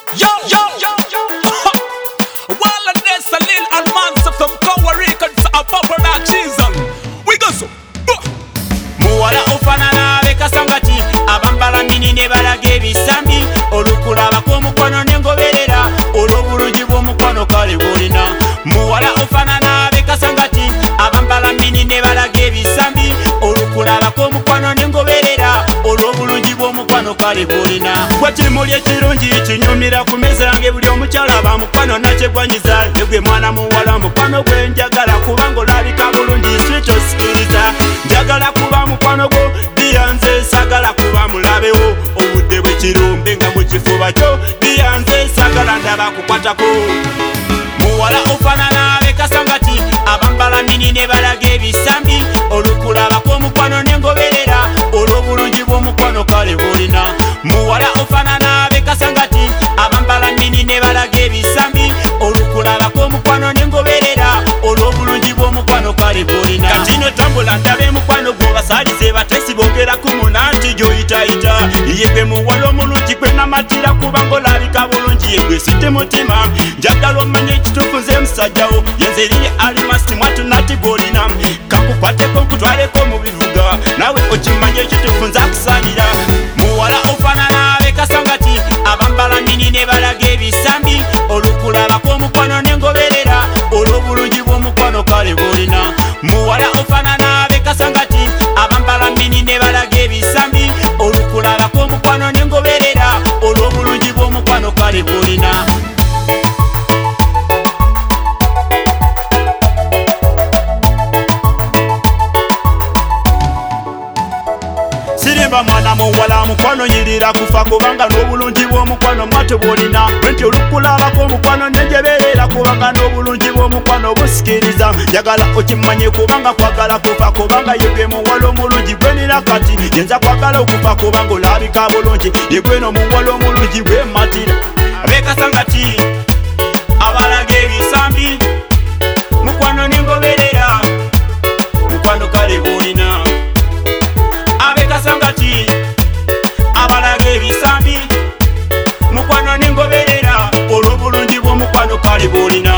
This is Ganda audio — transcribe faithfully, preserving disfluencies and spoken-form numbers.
Yo, yo, yo, yo. Well, and there's a little advance from Tower Records above that season. We go so. Muwala ofanana bekasangati abambala mini ne balage ebisambi olukulaba kw'omukwano n'engoberera olw'obulungi bw'omukwano kale bulina. Muwala ofanana bekasangati abambala mini ne balage ebisambi olukulaba kw'omukwano n'engoberera olw'obulungi bw'omukwano kale bulina. Gwe kimuli ekirungi kinyumira ku meza yange buli omukyala ba mukwano nakyegwanyiza yegwe mwana muwala mukwano gwe njagala kubanga olabika bulungi sweet osikiriza njagala kuba mukwano gwo diyanze sagala kuba mulabewo obudde bwe kirumbe nga mu kifuba kyo diyanze sagala ndaba kukwatako. Muwala ofanana bekasangati abambala mini ne balaga ebisambi olukulaba kw'omukwano n'engoberera olw'obulungi bw'omukwano kale bulina. Muwala ofanana bekasangati abambala mini ne balaga ebisambi olukulaba kw'omukwano n'engoberera olw'obulungi bw'omukwano kale bulina. Kati no tambula ndabe mukwano gwo basalize batesi bongera ku munanti gyoyitayita yegwe muwala omulungi gwe namatira kubanga olabika bulungi yegwe site mutima njagala omanye ekituufu nze musajjawo yenze eriye alimasti mwatu nati gwolina kakukwateko nkutwaleko mu bivuga nawe okimanye ekituufu nze akusalira. Muwala ofanana bekasangati abambala mini ne balaga ebisambi olukulaba kw'omukwano n'engoberera olw'obulungi bw'omukwano kale bulina. Muwala ofanana bekasangati abambala mini ne balaga ebisambi olukulaba kw'omukwano n'engoberera olw'obulungi bw'omukwano kale bulina. Sirimba mwana muwala mukwano nyirira kufa kubanga n'obulungi bw'omukwano mwate bwolina bwenti olukulaba kw'omukwano nenjeberera kubanga n'obulungi bw'omukwano busikiriza njagala okimanye kubanga kwagala kufa kubanga yegwe muwala omulungi gwe nina kati yenza kwagala okufa kubanga olabika bulungi yegwe n'omuwala omulungi gwe matira. Bekasangati abalaga ebisambi mukwano n'engoberera mukwano kale bulina. Abekasangati abalaga ebisambi mukwano n'engoberera olw'obulungi bw'omukwano kale bulina.